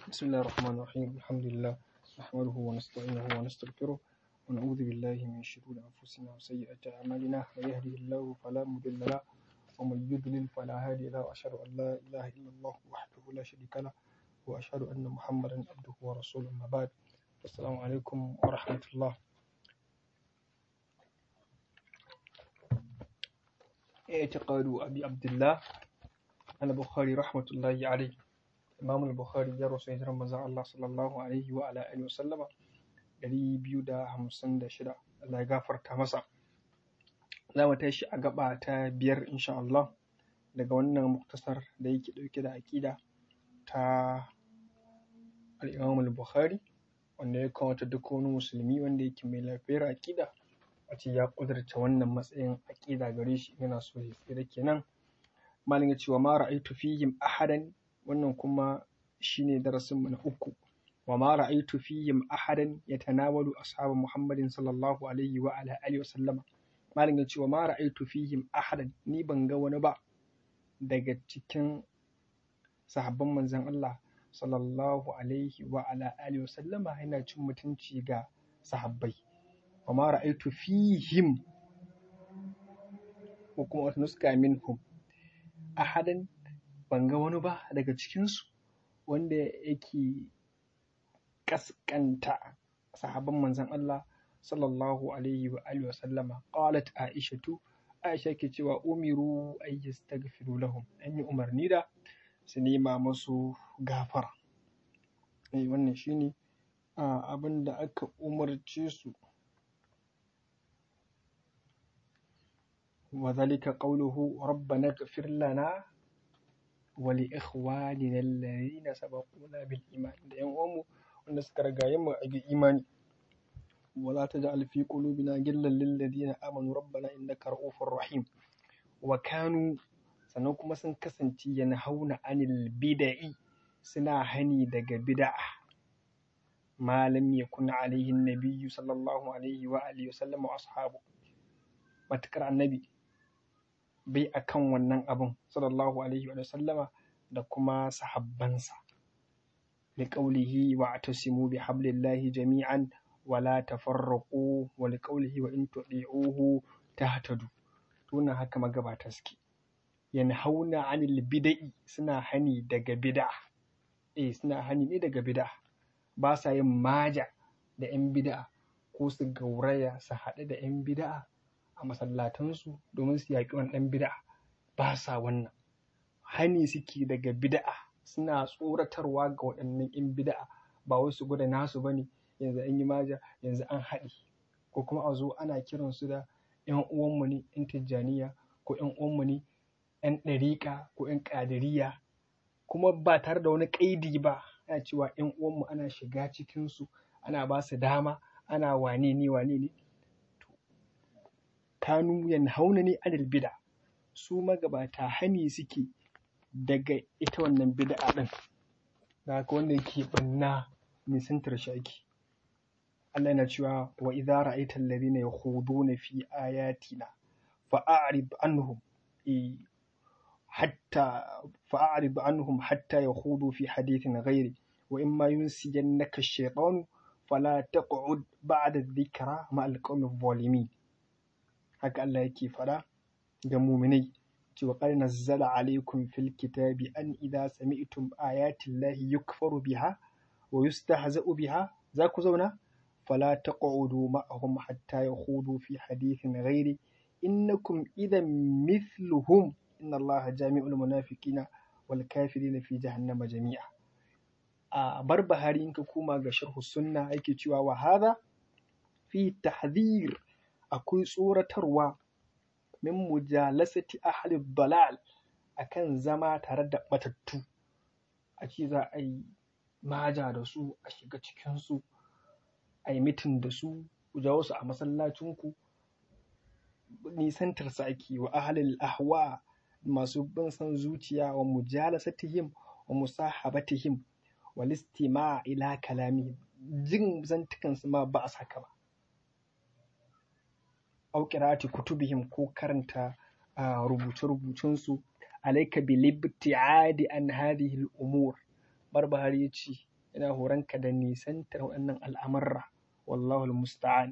بسم الله الرحمن الرحيم الحمد لله نحمده ونستعينه ونستغفره ونعوذ بالله من شرور أنفسنا وسيئات أعمالنا من يهده الله فلا مضل له ومن يضلل فلا هادي له وأشهد أن لا إله إلا الله وحده لا شريك له وأشهد أن محمدا عبده ورسوله أما بعد السلام عليكم ورحمة الله. اعتقاد أبي عبد الله البخاري رحمة الله عليه. Imam al-Bukhari ya rasu hijiran manzon Allah sallallahu alaihi wa ala alihi wa sallama 256. Allah ya gafarta masa. Za mu tashi a gaba ta 5 insha Allah daga wannan muktasar da yake dauke da aqida ta al-Imam al-Bukhari wanda ya kamata duk wani musulmi wanda yake mai lafiyar aqida a ce ya kudurta wannan matsayin aqida gare shi yana so ya tsira kenan. Malin ya ce wa ma ra'aytu fihim ahadan, wannan kuma shine darasin mu na 3. Wa ma ra'aytu fihim ahadan yatanawalu ashabu Muhammadin sallallahu alaihi wa ala alihi wa sallama. Malin ya ce wa ma ra'aytu fihim ahadan, ni ban ga wani ba daga cikin sahabban manzon Allah sallallahu alaihi wa ala alihi wa sallama yana cin mutunci ga sahabbai. Wa ma ra'aytu fihim ko kuma wata nuska minhum ahadan, ban ga wani ba daga cikinsu wanda yake kaskanta sahabban manzon Allah sallallahu alaihi wa alihi wa sallama. Qalat Aisha ke cewa umiru ay yastaghfiru lahum, an yi umarni da su nema musu gafara. Wannan shine abin da aka umarce su. wa zalika qawluhu rabbana ighfir lana wali ikhwanina alladhina sabaquna bil iman, da yan uwanmu wanda suka rigaye mu a imani. wala taj'al fi qulubina ghillan lil ladina amanu rabbana innaka ra'ufur rahim. Wa kanu, sannan kuma sun kasance yanhauna anil bid'i, suna hani daga bid'a ma lam yakun alaihi nabiyyu sallallahu alaihi wa alihi wa sallam wa ashabu, matakar annabi bai akan wannan abun sallallahu alaihi wa sallama da kuma sahabbansa. liqaulihi wa'tasimu bihablillahi jami'an wala tafarraqu, wa liqaulihi wa in tu'i'uhu tahtadu. Tunan haka magabata suke. yanhauna 'anil bid'i, suna hani daga bid'a. Suna hani ne daga bid'a. Ba sa yin maja da 'yan bid'a ko su gauraya su haɗu da 'yan bid'a a masallatansu domin su yaƙi wani ɗan bid'a. Ba sa wannan. Hani suke daga bid'a, suna tsoratarwa ga waɗannan 'yan bid'a, ba wai su gwada nasu bane yanzu an yi maja yanzu an haɗe, ko kuma a zo ana kiransu da 'yan uwanmu ne 'yan tijjaniya ko 'yan uwanmu ne 'yan ɗariƙa ko 'yan ƙadiriya, kuma ba tare da wani ƙaidi ba. Ana cewa 'yan uwanmu, ana shiga cikinsu, ana ba su dama, ana wane ne. Kanu yanhauna ne anil bid'a, su magabata hani suke daga ita wannan bid'a ɗin. Da haka wanda yake ɓanna nisantar shi ake. Allah yana cewa wa idza ra'aita alladhina yakhuduna fi ayatina fa'arid anhum hatta yakhudu fi hadithin ghairi wa imma yunsiyannaka ash-shaytanu fala taq'ud ba'da adh-dhikra ma'al qawmi adh-dhalimin. Haka Allah yake faɗa ga mu'minai cewa qad nazzala alaykum fil kitabi an idza sami'tum ayati llahi yukfaru biha wa yustahza'u biha, za ku zauna fala taq'udu ma'ahum hatta yakhudu fi hadithin ghairi innakum idhan mithluhum inna Allaha jami'ul munafiqina wal kafirina fi jahannama jami'a. A Barbahari in ka koma ga sharhu sunna yake cewa wa hadha fi tahdhir, akwai tsoratarwa min mujalasati ahli dalal, akan zama tare da batattu. A ce za a yi maja da su, a shiga cikinsu, a yi mitin da su, ku jawo su a masallacinku, nisantar sa ake. Wa ahlil ahwa, masu bin san zuciya, wa mujalasatihim wa musahabatihim wal istima' ila kalamihim, jin zantukansu ma ba a saka ba. Au qira'ati kutubihim, ko karanta rubuce-rubucensu. Alayka bil ibti'adi an hadhihi al umur, Barbahari ya ce ina horonka da nisantar waɗannan al'amurra wallahu almusta'an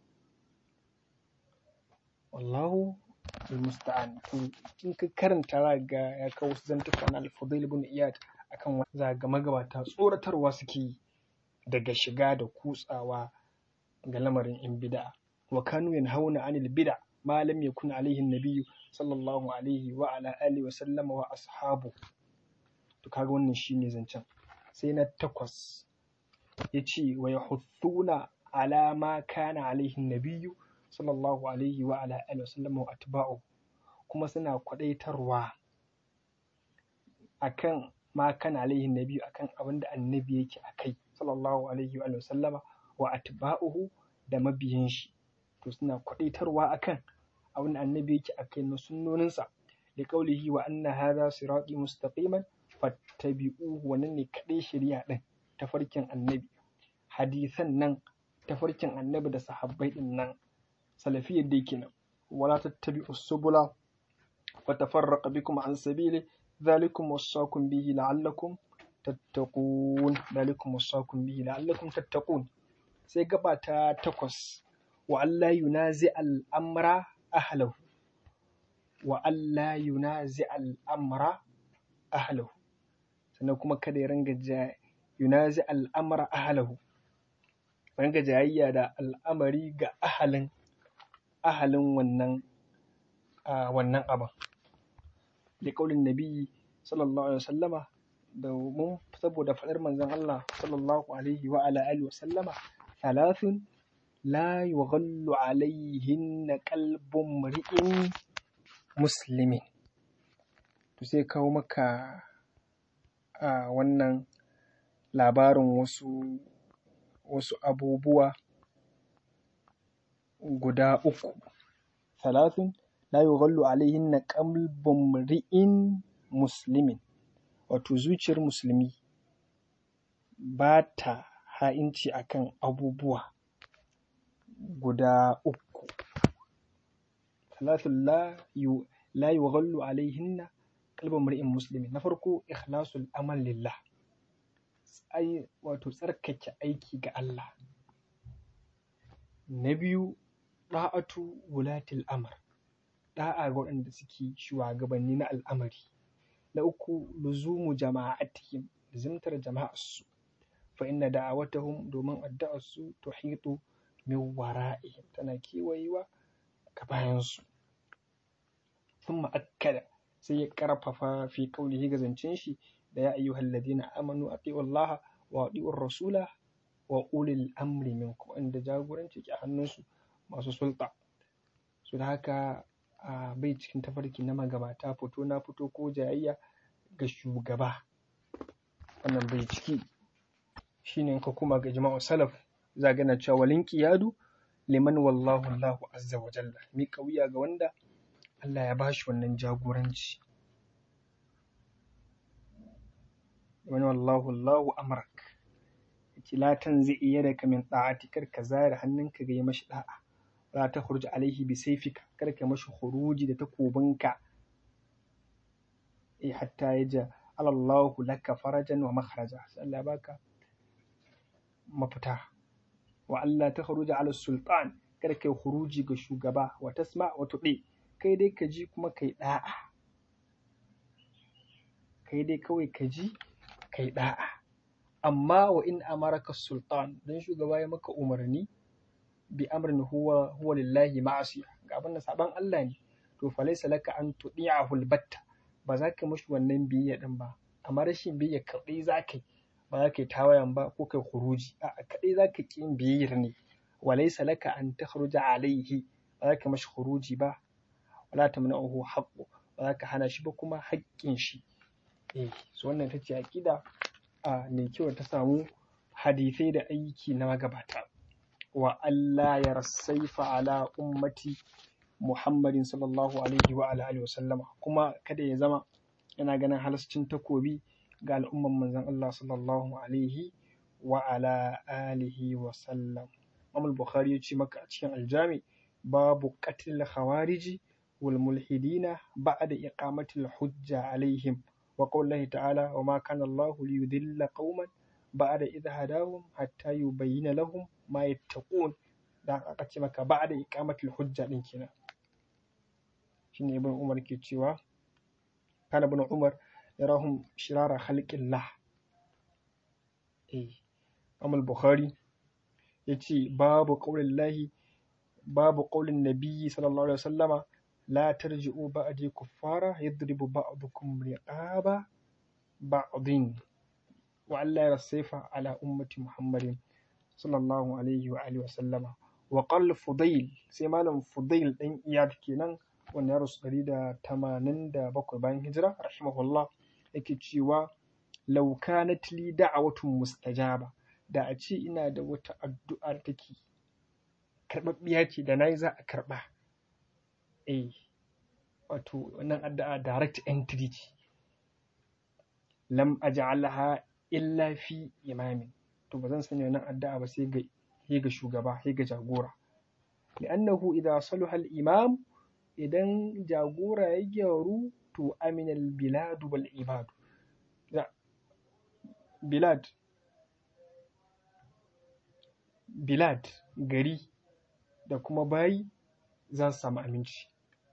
wallahu almusta'an. In ka karanta za ga ya kawo wasu zantuka na al-Fudayl ibn Iyad akan za ga magabata tsoratarwa suke yi daga shiga da kutsawa ga lamarin in bid'a wa kanu yanhauna 'anil bid'a ma lam yakun alaihi an-nabiy sallallahu alaihi wa ala alihi wa sallama wa ashabu. To kaga wannan shine zancen. Sai na 8 yace wa yahuthuna ala ma kana alaihi an-nabiy sallallahu alaihi wa ala alihi wa sallama wa atba'u, kuma suna kwadaitarwa akan ma kana alaihi an-nabiy, akan abinda annabi yake akai sallallahu alaihi wa sallama wa atba'uhu da mabiyin shi. To suna kwadaitarwa akan abin da annabi yake akai na sunnoninsa da kaulihi wa anna hadha sirati mustaqiman fattabi'uhu, wannan ne kadai shari'a din tafarkin annabi. Hadisan nan tafarkin annabi da sahabbai din nan salafiyyar da yake nan. Wala tattabi'us subula fatafarraqa bikum an sabili dhalikum wasaqum bihi la'allakum tattaqun, dhalikum wasaqum bihi la'allakum tattaqun. Sai gaba ta 8 wa alla yunazi al-amra ahlahu, wa alla yunazi al-amra ahlahu, sannan kuma kada ya ranga yunazi al-amra ahlahu, ranga jayayya da al'amari ga ahalin wannan abin. Da kaulin nabi sallallahu alaihi wasallama, domin saboda faɗar manzon Allah sallallahu alaihi wa ala alihi wasallama, thalathun la yughallu alaihinna qalbu mri'in muslimin. To sai kawo maka wannan labarin wasu abubuwa guda 3. Thalathun la yughallu alaihinna qalbu mri'in muslimin, wato zuciyar musulmi ba ta ha'inci akan abubuwa guda 3. Thalathun la yughallu alaihinna qalbu mri'in muslimin. Na farko ikhlasul amal lillah, wato tsarkake aiki ga Allah. Na biyu da'atu wulatil amr, da'a ga waɗanda suke shugabanni na al'amari. Na 3 luzumu jama'atihim, zimtar jama'arsu, fa inna da'awatahum, domin addu'arsu tuhitu min wara'ihim, tana kewayewa ga bayansu. Thumma akkada, sai ya karfafa fi qaulihi ga zancen shi da ya ayyuhal ladina amanu ati'u Allah wa ati'ur rasula wa ulil amri minkum, inda jagoranci ke hannunsu masu sulta. So da haka bai cikin tafarki na magabata fito na fito ko jayayya ga shugaba, wannan bai ciki. Shine ka kuma ga jama'u salaf za ga na cewa walin qiyadu liman wallahu Allahu azza wa jalla, mi kauya ga wanda Allah ya bashi wannan jagoranci. Liman wallahu Allahu amrak, yace la tanzi yadaka min da'ati, kar ka zare hannunka ga yi mashi da'a. La takhruj alaihi bi sayfika, kar ka mashi khuruji da takobinka. Hatta yaja Allahu laka farajan wa makhraja, sai Allah baka mafita. Wa Allah takhruja ala sultan, kar kai khuruji ga shugaba. Wa tasma wa tudi, kai dai ka ji kuma kai da'a, kai dai kawai ka ji kai da'a. Amma wa in amaraka sultan, dan shugaba ya maka umarni bi amrin huwa lillahi ma'asiya, ga abin da saban Allah ne, to falaysa laka an tudi'ahu albatta, ba za ka mashi wannan biyayya din ba. Amma rashin biyayya kadai za ka yi, ba za ka yi tawayan ba ko kai khuruji, a'a kadai za ka ki yin biyayyar ne. Walaysa laka an takhruja alaihi, ba za ka mashi khuruji ba. Wala tamna'uhu haqqu, ba za ka hana shi ba kuma haƙƙin shi. So wannan tace aqida mai kyau ta samu hadisai da aiki na magabata. Wa Allah ya rasaifa ala ummati Muhammadin sallallahu alaihi wa alihi wa sallama, kuma kada ya zama yana ganin halascin takobi ga al'umman manzon Allah sallallahu alaihi wa ala alihi wa sallam. Imam Bukhari ya ce maka a cikin aljami, babu qatl khawariji wal mulhidina ba'da iqamati al hujja alaihim, wa qawlihi ta'ala wa ma kana Allah liyudilla qauman ba'da idh hadahum hatta yubayyana lahum ma yattaqun. Da aka ce maka ba'da iqamatil hujja din kenan. Shine ibn Umar ke cewa kana ibn Umar yarahum shirara khalqillah. Imam Bukhari yace babu qaulin nabiyyi sallallahu alaihi wasallama la tarji'u ba'di kuffara yadribu ba'dukum riqaba ba'din wa alla yasayfa ala ummati Muhammadin sallallahu alaihi wa alihi wasallama. Wa qala Fudail, sai malam Fudail dan Iyad kenan wanda ya rasu 187 bayan hijira rahimahullah, yake cewa law kanat li da'watun mustajaba, da a ce ina da wata addu'a da take karɓaɓɓiya ce da nayi za a karɓa. Wato wannan addu'a direct entry ce. Lam aj'alha illa fi imamin, to ba zan sanya wannan addu'a ba sai ga shugaba, sai ga jagora. Li'annahu idza salaha al-imam, idan jagora ya gyaru to aminal biladu wal ibadu. Bilad gari da kuma bayi za su samu aminci.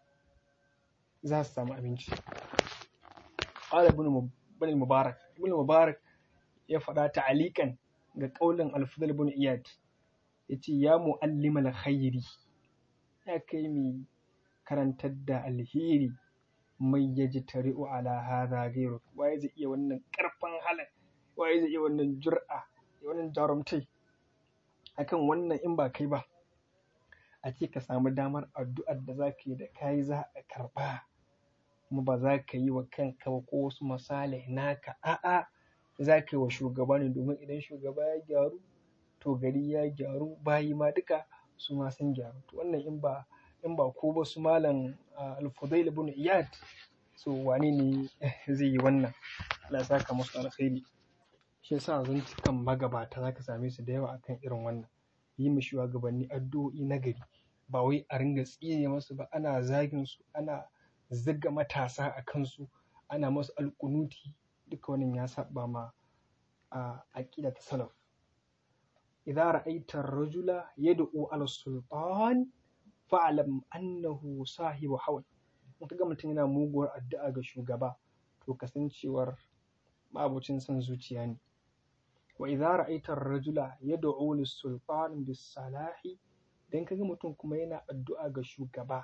Qala ibn Mubarak ya faɗa ta'alikan ga ƙaulin Al-Fudayl ibn Iyad, yace ya mu'allimal khairi, ya kai mai karantar da alheri, mai yajtari'u ala hadha ghayru, waye zai iya wannan ƙarfin halin, waye zai iya wannan jur'a, wannan jarumtai akan wannan in ba kai ba. A ce ka samu damar addu'ar da za ka yi da kayi za a karɓa, kuma ba za ka yi wa kanka ba ko wasu masalih naka, a'a za ka yi wa shugaba ne, domin idan shugaba ya gyaru to gari ya gyaru, bayi ma duka su ma sun gyaru. To wannan in ba ko ba su malam Al-Fudayl ibn Iyad, so wane ne zai yi wannan? Allah ya saka musu alkhairi. Shi yasa zantukan magabata za ka same su da yawa akan irin wannan, yi ma shugabanni addu'o'i na gari, ba wai a ringa tsine masu ba, ana zagin su, ana zaga matasa a kansu, ana masu alƙunuti, duka wannan ya saba ma aqida ta salaf. Idza ra'aita ar-rajula yad'u ala sultan fa'lam annahu sahibu hawan. In kaga mutum yana muguwar addu'a ga shugaba, to kasancewar ma'abucin son zuciya ne. Wa idza ra'aita ar-rajula yad'u lis-sultan bis-salahi, dan kaga mutum kuma yana addu'a ga shugaba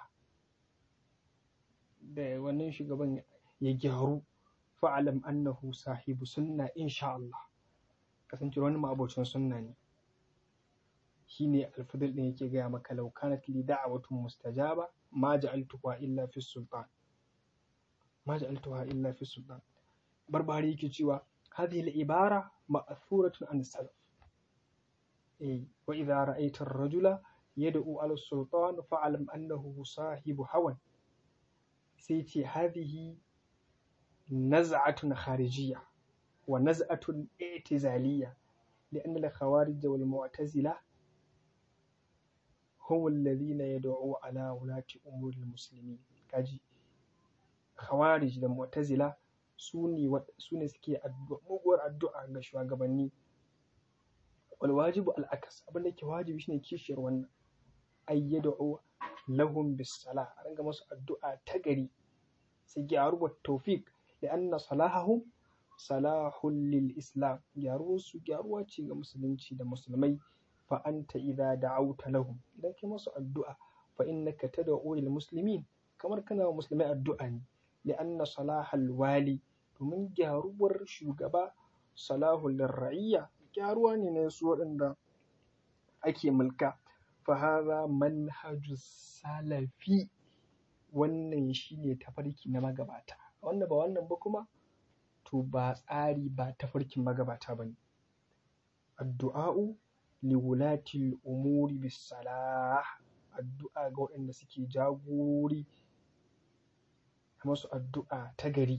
da wannan shugaban ya gyaru, fa'alam annahu sahibu sunna insha Allah, kasancewar wani ma'abucin sunna ne. Shine Al-Fudayl din yake gaya maka law kanat li da'watun mustajaba ma ja'altuha illa fi sultan, Barbahari yake cewa hadhihi al-ibara ma'thuratun an salaf. Wa idza ra'aita ar-rajula yad'u ala sultan fa'alam annahu sahibu hawan. Sai ce hadhihi naz'atun kharijiyya wa naz'atun i'tizaliyya, li'anna al-khawarij wal mu'tazila hum alladhina yad'u ala wulati umuri al-muslimin. Kaji khawarij da mu'tazila su ne suke muguwar addu'a ga shugabanni. Wal wajibu al-akas, abin da ke wajibi shine kishiyar wannan, ay yad'u lahum bis-salah, a ringa masu addu'a ta gari, su gyaru wa tawfiq, da anna salahahum salahun lil islam, gyaruwa ce ga musulunci da musulmai. Fa anta idza da'awta lahum, idan kai masu addu'a, fa innaka tad'u lil muslimin, kamar kana wa musulmai addu'a ne. Li anna salahal wali, domin gyaruwar shugaba, salahul lirra'iyya, gyaruwa ne na su waɗanda ake mulka. Fa hadha manhajus salafi, wannan shine tafarki na magabata. Wanda ba wannan ba kuma to ba tsari, ba tafarkin magabata bane. Addu'a'u li wulatil umuri bis salah, addu'a ga waɗanda suke jagori, masu addu'a ta gari,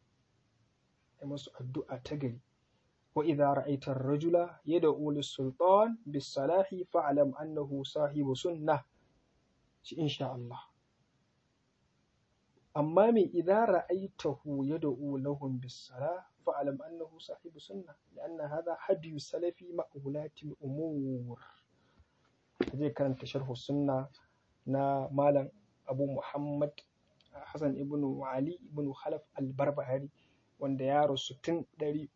wa idza ra'aita ar-rajula yad'u lis-sultan bis-salahi fa'lam annahu sahibu sunnah, shi insha Allah. Amma me idza ra'aitahu yad'u lahum bis-salah فاعلم أنه صاحب سنة لأن هذا هدي السلف مع ولاة الأمور. zai karanta sharhu sunna na malam abu muhammad hassan ibn ali ibn khalaf al-barbahari wanda ya rasu tun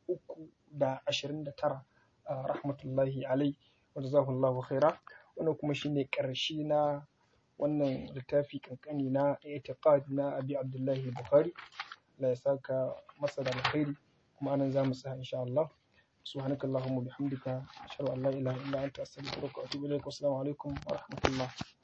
329 rahmatullahi alai wa jazakallahu khaira. Wannan kuma shine karshe na wannan littafi kankani na i'tiqad na abi abdullahi bukhari. Allah ya saka masa da alkhairi, kuma anan zamu tsaya insha Allah. سبحانك اللهم وبحمدك أشهد أن لا إله إلا أنت أستغفرك وأتوب إليك والسلام عليكم ورحمة الله.